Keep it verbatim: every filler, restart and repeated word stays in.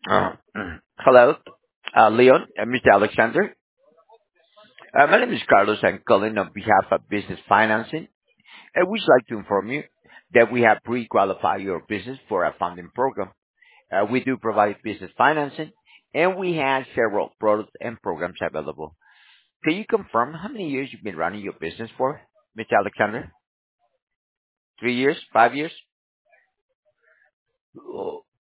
Uh, mm. Hello, uh, Leon and mister Alexander. Uh, my name is Carlos. I'm calling on behalf of Business Financing, and we'd like to inform you that we have pre-qualified your business for a funding program. Uh, we do provide business financing, and we have several products and programs available. Can you confirm how many years you've been running your business for, mister Alexander? Three years? Five years?